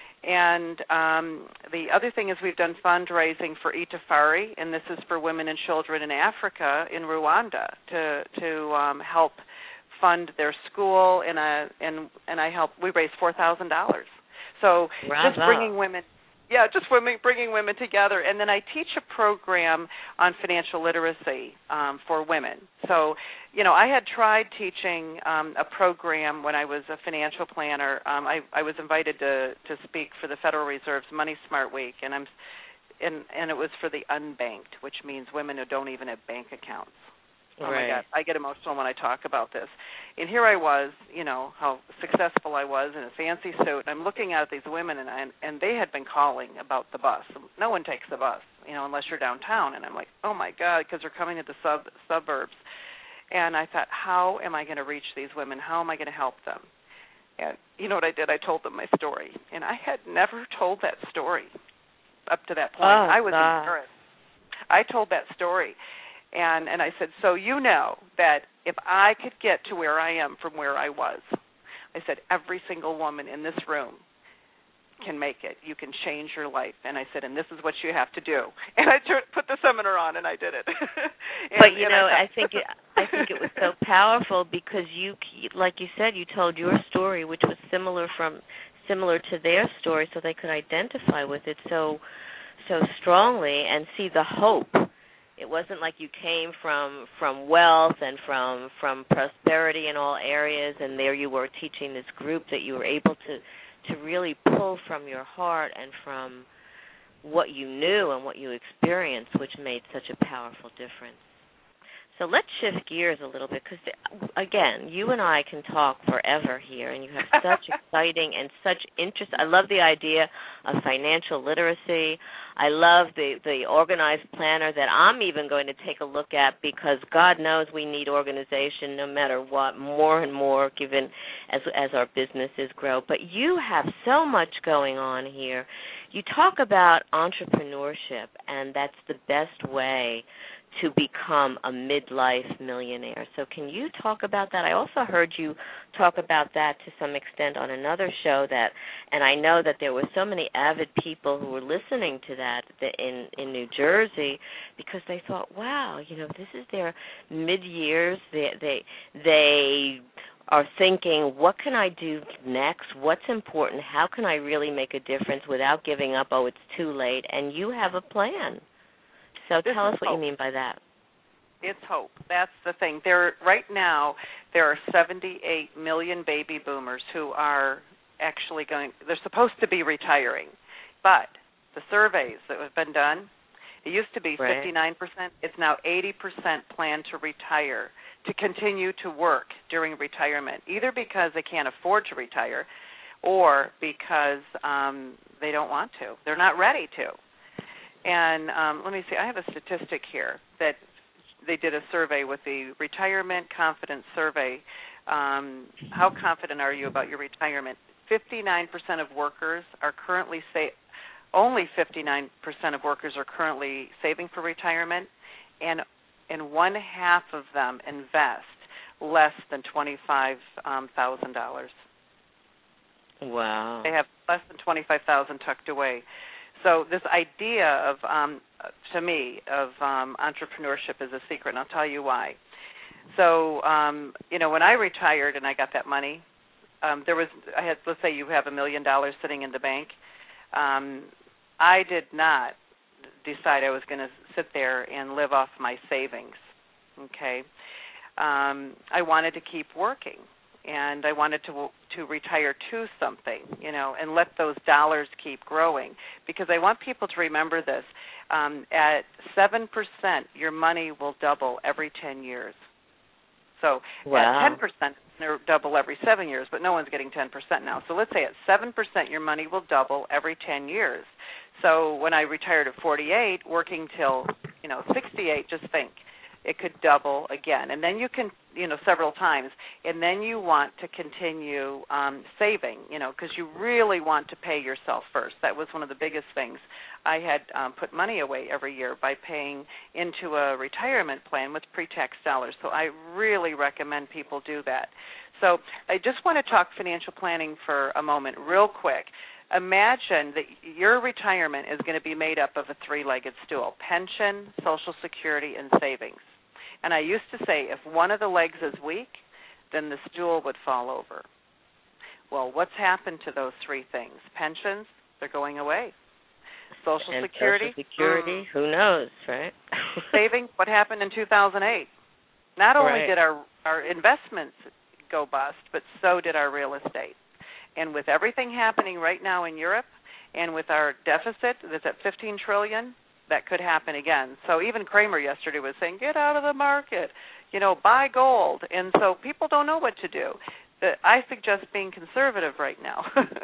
And um, the other thing is we've done fundraising for Itafari, and this is for women and children in Africa, in Rwanda, to to um, help fund their school. And a, and and I help. We raised four thousand dollars. So Bravo. just bringing women. Yeah, just women, bringing women together. And then I teach a program on financial literacy um, for women. So, you know, I had tried teaching um, a program when I was a financial planner. Um, I, I was invited to, to speak for the Federal Reserve's Money Smart Week, and I'm and, and it was for the unbanked, which means women who don't even have bank accounts. Oh, right. my God, I get emotional when I talk about this. And here I was, you know, how successful I was in a fancy suit, and I'm looking at these women, and I, and they had been calling about the bus. No one takes the bus, you know, unless you're downtown. And I'm like, oh, my God, because they're coming to the sub suburbs. And I thought, how am I going to reach these women? How am I going to help them? And you know what I did? I told them my story. And I had never told that story up to that point. Oh, I was God. embarrassed. I told that story. And and I said, so you know that if I could get to where I am from where I was, I said, every single woman in this room can make it. You can change your life. And I said, and this is what you have to do. And I t- put the seminar on, and I did it. and, but, you know, I, I think it, I think it was so powerful because you, like you said, you told your story, which was similar from similar to their story, so they could identify with it so so strongly and see the hope. It wasn't like you came from, from wealth and from from prosperity in all areas, and there you were teaching this group that you were able to, to really pull from your heart and from what you knew and what you experienced, which made such a powerful difference. So let's shift gears a little bit because, again, you and I can talk forever here, and you have such exciting and such interest. I love the idea of financial literacy. I love the, the organized planner that I'm even going to take a look at because God knows we need organization no matter what, more and more given as as our businesses grow. But you have so much going on here. You talk about entrepreneurship, and that's the best way to become a midlife millionaire. So can you talk about that? I also heard you talk about that to some extent on another show, that, and I know that there were so many avid people who were listening to that in, in New Jersey, because they thought, wow, you know, this is their mid-years. They, they, they are thinking, what can I do next? What's important? How can I really make a difference without giving up? Oh, it's too late. And you have a plan. So this tell us what hope. you mean by that. It's hope. That's the thing. There, right now, there are seventy-eight million baby boomers who are actually going, they're supposed to be retiring. But the surveys that have been done, it used to be right. fifty-nine percent. It's now eighty percent plan to retire, to continue to work during retirement, either because they can't afford to retire or because um, they don't want to. They're not ready to. And um, let me see, I have a statistic here that they did a survey with the Retirement Confidence Survey. Um, how confident are you about your retirement? fifty-nine percent of workers are currently, sa- only fifty-nine percent of workers are currently saving for retirement, and, and one half of them invest less than twenty-five thousand dollars. Wow. They have less than twenty-five thousand dollars tucked away. So this idea of, um, to me, of um, entrepreneurship is a secret, and I'll tell you why. So, um, you know, when I retired and I got that money, um, there was, I had, let's say you have a million dollars sitting in the bank. Um, I did not decide I was going to sit there and live off my savings, okay? Um, I wanted to keep working. And I wanted to to retire to something, you know, and let those dollars keep growing. Because I want people to remember this. Um, at seven percent, your money will double every ten years. So wow. at ten percent, it'll double every seven years, but no one's getting ten percent now. So let's say at seven percent, your money will double every ten years. So when I retired at forty-eight, working till, you know, sixty-eight, just think. It could double again. And then you can, you know, several times. And then you want to continue um, saving, you know, because you really want to pay yourself first. That was one of the biggest things. I had um, put money away every year by paying into a retirement plan with pre-tax dollars. So I really recommend people do that. So I just want to talk financial planning for a moment real quick. Imagine that your retirement is going to be made up of a three-legged stool: pension, Social Security, and savings. And I used to say if one of the legs is weak, then the stool would fall over. Well, what's happened to those three things? Pensions, they're going away. Social and Security? Social Security, mm. who knows, right? Savings, what happened in two thousand eight? Not only right. did our, our investments go bust, but so did our real estate. And with everything happening right now in Europe, and with our deficit that's at fifteen trillion dollars, that could happen again. So even Kramer yesterday was saying, get out of the market, you know, buy gold. And so people don't know what to do. I suggest being conservative right now.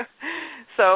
So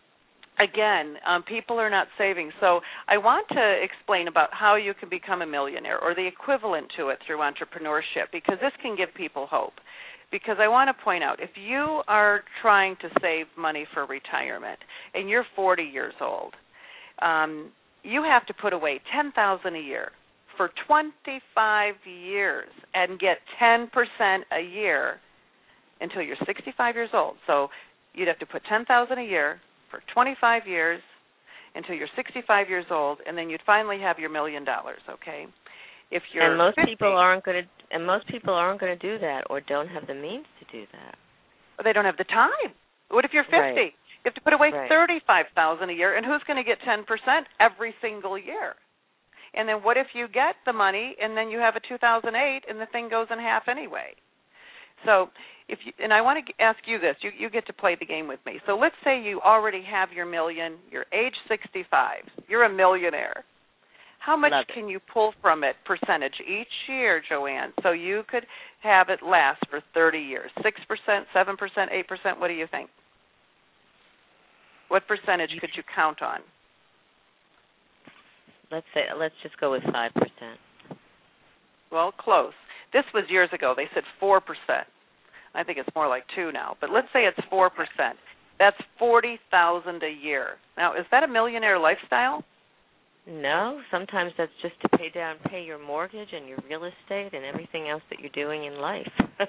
again, um, people are not saving. So I want to explain about how you can become a millionaire, or the equivalent to it, through entrepreneurship, because this can give people hope. Because I want to point out, if you are trying to save money for retirement and you're forty years old, um, you have to put away ten thousand dollars a year for twenty-five years and get ten percent a year until you're sixty-five years old. So you'd have to put ten thousand dollars a year for twenty-five years until you're sixty-five years old, and then you'd finally have your million dollars, okay? If you're and most fifty, people aren't going to, and most people aren't going to do that, or don't have the means to do that. They don't have the time. What if you're fifty? Right. You have to put away right. thirty-five thousand dollars a year, and who's going to get ten percent every single year? And then what if you get the money, and then you have a two thousand eight, and the thing goes in half anyway? So, if you, and I want to ask you this, you, you get to play the game with me. So let's say you already have your million, you're age sixty-five, you're a millionaire. How much Love can it. you pull from it percentage each year, Joanne, so you could have it last for thirty years? six percent, seven percent, eight percent, what do you think? What percentage could you count on? Let's say, let's just go with five percent. Well, close. This was years ago. They said four percent. I think it's more like two now, but let's say it's four percent. That's forty thousand dollars a year. Now, is that a millionaire lifestyle? No, sometimes that's just to pay down, pay your mortgage and your real estate and everything else that you're doing in life.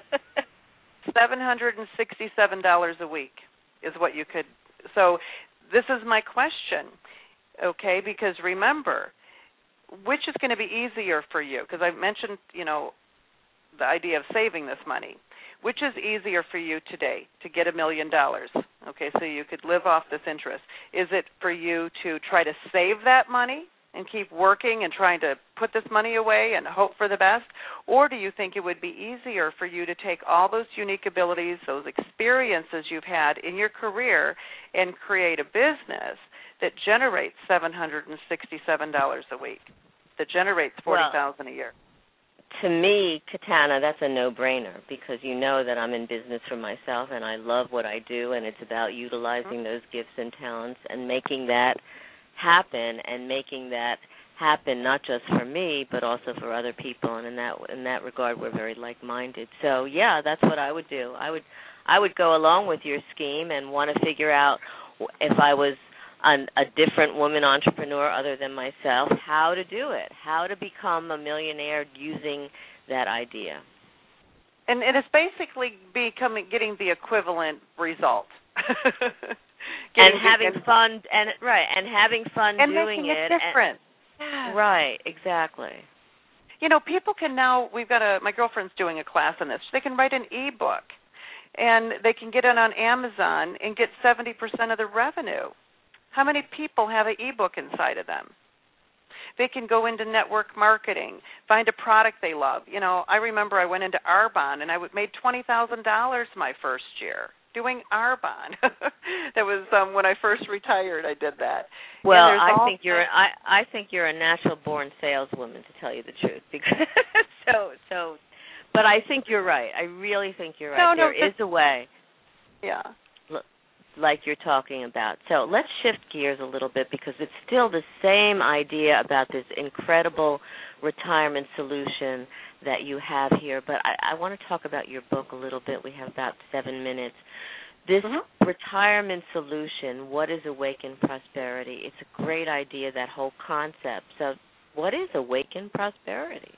seven hundred sixty-seven dollars a week is what you could. So this is my question, okay, because remember, which is going to be easier for you? Because I mentioned, you know, the idea of saving this money. Which is easier for you today to get a million dollars? Okay, so you could live off this interest. Is it for you to try to save that money and keep working and trying to put this money away and hope for the best? Or do you think it would be easier for you to take all those unique abilities, those experiences you've had in your career, and create a business that generates seven hundred sixty-seven dollars a week, that generates forty thousand dollars a year? To me, Katana, that's a no-brainer because you know that I'm in business for myself and I love what I do, and it's about utilizing those gifts and talents and making that happen and making that happen not just for me but also for other people. And in that in that regard, we're very like-minded. So yeah, that's what I would do. I would I would go along with your scheme and want to figure out if I was An, a different woman entrepreneur other than myself, how to do it, how to become a millionaire using that idea. And, and it's basically becoming getting the equivalent result. and having the, and, fun, and right, and having fun and doing making it. it different. And, right, exactly. You know, people can now, we've got a, my girlfriend's doing a class on this. They can write an e-book, and they can get it on Amazon and get seventy percent of the revenue. How many people have an e-book inside of them? They can go into network marketing, find a product they love. You know, I remember I went into Arbonne, and I made twenty thousand dollars my first year doing Arbonne. That was um, when I first retired. I did that. Well, I think you're I, I think you're a natural-born saleswoman, to tell you the truth. Because so so, but I think you're right. I really think you're right. No, no, there is a way. Yeah. Like you're talking about. So let's shift gears a little bit because it's still the same idea about this incredible retirement solution that you have here. But I, I want to talk about your book a little bit. We have about seven minutes. This mm-hmm. retirement solution, what is Awaken Prosperity? It's a great idea, that whole concept. So what is Awaken Prosperity?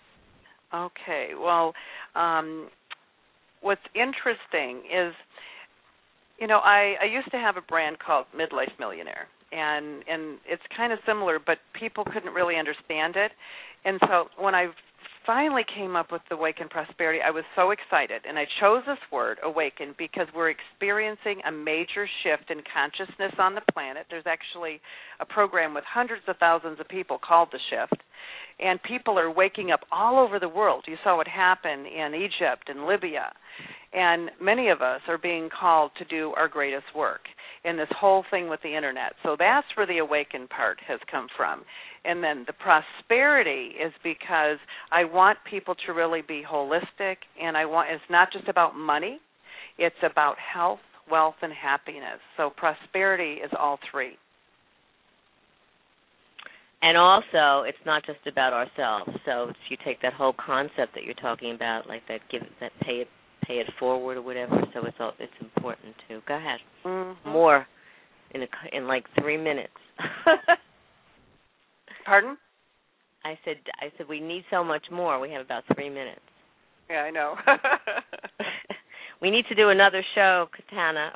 Okay. Well, um, what's interesting is, you know, I, I used to have a brand called Midlife Millionaire, and, and it's kind of similar, but people couldn't really understand it. And so when I finally came up with Awaken Prosperity, I was so excited, and I chose this word, awaken, because we're experiencing a major shift in consciousness on the planet. There's actually a program with hundreds of thousands of people called The Shift, and people are waking up all over the world. You saw what happened in Egypt and Libya. And many of us are being called to do our greatest work in this whole thing with the Internet. So that's where the awaken part has come from. And then the prosperity is because I want people to really be holistic, and I want it's not just about money. It's about health, wealth, and happiness. So prosperity is all three. And also, it's not just about ourselves. So if you take that whole concept that you're talking about, like that give that pay it pay it forward or whatever, so it's all, it's important too. Go ahead. Mm-hmm. More in a, in like three minutes. Pardon? I said I said we need so much more. We have about three minutes. Yeah, I know. We need to do another show, Katana.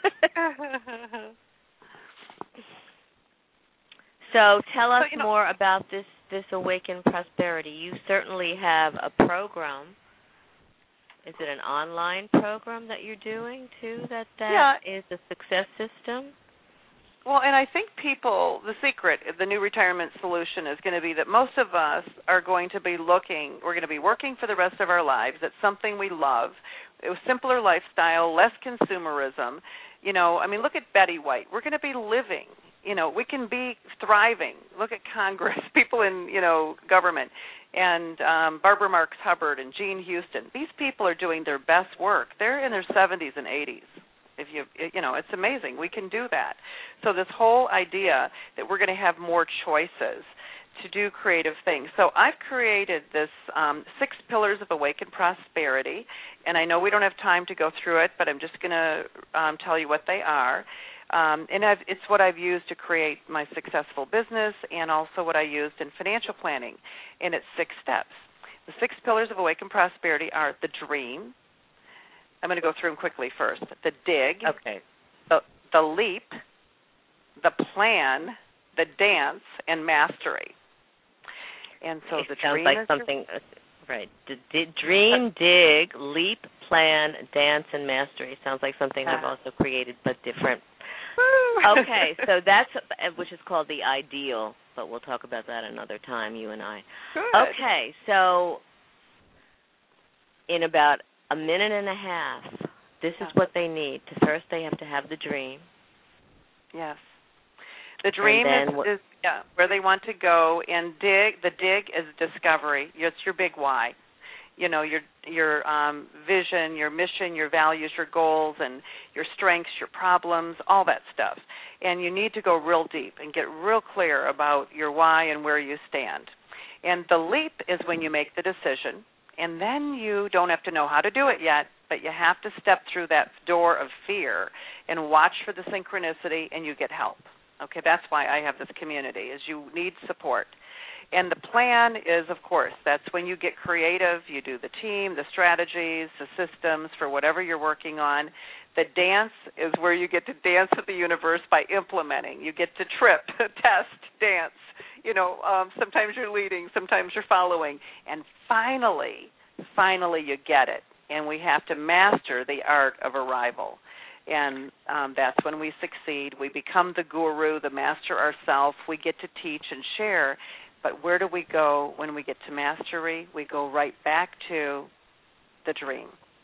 So tell us so, you know, more about this, this Awaken Prosperity. You certainly have a program. Is it an online program that you're doing, too, that that yeah. is a success system? Well, and I think people, the secret, the new retirement solution is going to be that most of us are going to be looking, we're going to be working for the rest of our lives at something we love, a simpler lifestyle, less consumerism. You know, I mean, look at Betty White. We're going to be living. You know, we can be thriving. Look at Congress, people in, you know, government, and um, Barbara Marx Hubbard and Jean Houston. These people are doing their best work. They're in their seventies and eighties. If you, you know, it's amazing. We can do that. So this whole idea that we're going to have more choices, to do creative things. So I've created this um, six pillars of awakened prosperity, and I know we don't have time to go through it, but I'm just going to um, tell you what they are. Um, and I've, it's what I've used to create my successful business and also what I used in financial planning. And it's six steps. The six pillars of awakened prosperity are the dream. I'm going to go through them quickly first. The dig. Okay. The, the leap. The plan. The dance. And mastery. And so it the sounds dream like is something, your... right. D- d- dream, dig, leap, plan, dance, and mastery. Sounds like something yeah. I've also created, but different. Okay, so that's, which is called the ideal, but we'll talk about that another time, you and I. Good. Okay, so in about a minute and a half, this is what they need. First, they have to have the dream. Yes. The dream is, what, is yeah, where they want to go, and dig. The dig is discovery. It's your big why. You know, your your um, vision, your mission, your values, your goals, and your strengths, your problems, all that stuff. And you need to go real deep and get real clear about your why and where you stand. And the leap is when you make the decision, and then you don't have to know how to do it yet, but you have to step through that door of fear and watch for the synchronicity, and you get help. Okay, that's why I have this community, is you need support. And the plan is, of course, that's when you get creative. You do the team, the strategies, the systems for whatever you're working on. The dance is where you get to dance with the universe by implementing. You get to trip, test, dance. You know, um, sometimes you're leading, sometimes you're following. And finally, finally you get it. And we have to master the art of arrival. And um, that's when we succeed. We become the guru, the master ourselves. We get to teach and share. But where do we go when we get to mastery? We go right back to the dream,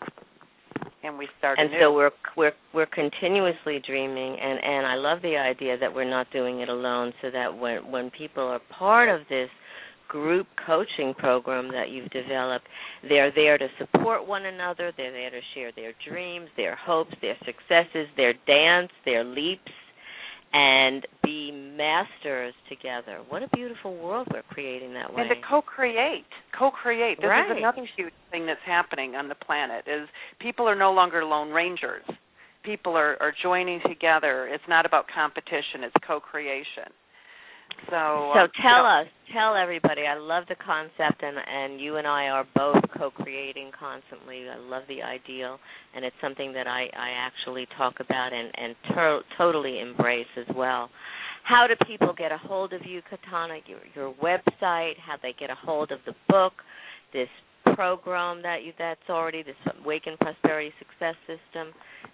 and we start and anew. so we're we're we're continuously dreaming, and, and I love the idea that we're not doing it alone. So that when when people are part of this group coaching program that you've developed, they're there to support one another. They're there to share their dreams, their hopes, their successes, their dance, their leaps, and be masters together. What a beautiful world we're creating that way. And to co-create, co-create. This right. is another huge thing that's happening on the planet, is people are no longer lone rangers. People are, are joining together. It's not about competition. It's co-creation. So, so um, tell you know, us, tell everybody. I love the concept, and, and you and I are both co-creating constantly. I love the ideal, and it's something that I, I actually talk about and, and ter- totally embrace as well. How do people get a hold of you, Katana, your, your website, how they get a hold of the book, this program that you that's already, this Awaken Prosperity Success System?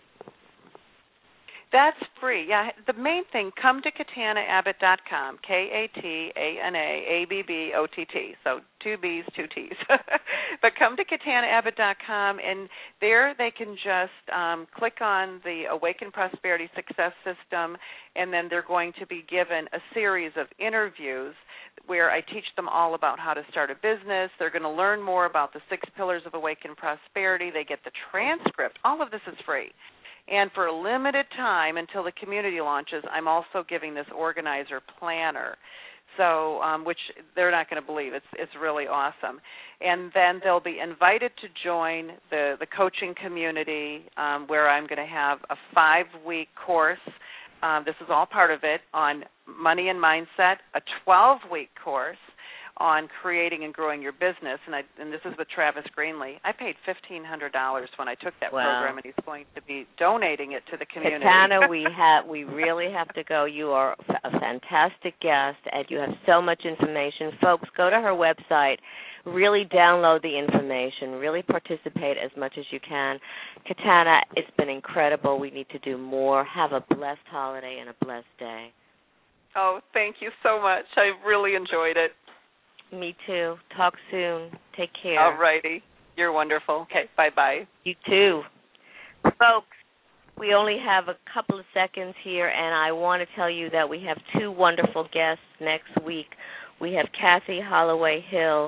That's free. Yeah, the main thing, come to katana abbott dot com, K A T A N A A B B O T T, so two B's, two T's. But come to katana abbott dot com, and there they can just um, click on the Awaken Prosperity Success System, and then they're going to be given a series of interviews where I teach them all about how to start a business. They're going to learn more about the six pillars of Awaken Prosperity. They get the transcript. All of this is free. And for a limited time until the community launches, I'm also giving this organizer planner, so um, which they're not going to believe. It's it's really awesome. And then they'll be invited to join the, the coaching community um, where I'm going to have a five-week course. Um, this is all part of it on money and mindset, a twelve-week course on creating and growing your business, and I and this is with Travis Greenlee. I paid fifteen hundred dollars when I took that wow. program, and he's going to be donating it to the community. Katana, we have we really have to go. You are a fantastic guest, and you have so much information. Folks, go to her website, really download the information, really participate as much as you can. Katana, it's been incredible. We need to do more. Have a blessed holiday and a blessed day. Oh, thank you so much. I really enjoyed it. Me too. Talk soon. Take care. All righty. You're wonderful. Okay, bye-bye. You too. Folks, we only have a couple of seconds here, and I want to tell you that we have two wonderful guests next week. We have Kathy Holloway Hill,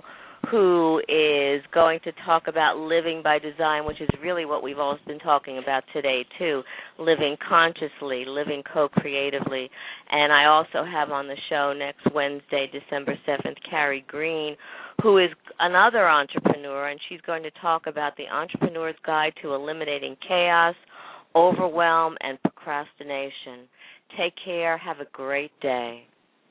who is going to talk about living by design, which is really what we've all been talking about today, too, living consciously, living co-creatively. And I also have on the show next Wednesday, December seventh, Carrie Green, who is another entrepreneur, and she's going to talk about the Entrepreneur's Guide to Eliminating Chaos, Overwhelm, and Procrastination. Take care. Have a great day.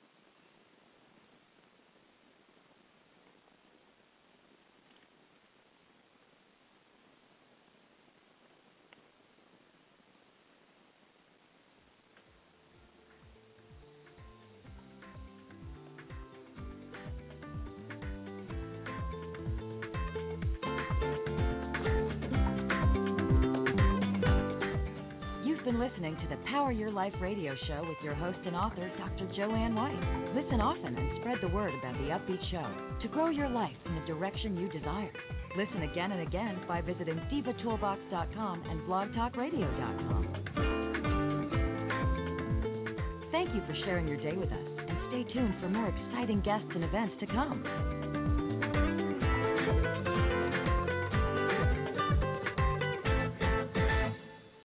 You've been listening to the Power Your Life radio show with your host and author, Doctor Joanne White. Listen often and spread the word about the Upbeat Show to grow your life in the direction you desire. Listen again and again by visiting diva toolbox dot com and blog talk radio dot com. Thank you for sharing your day with us, and stay tuned for more exciting guests and events to come.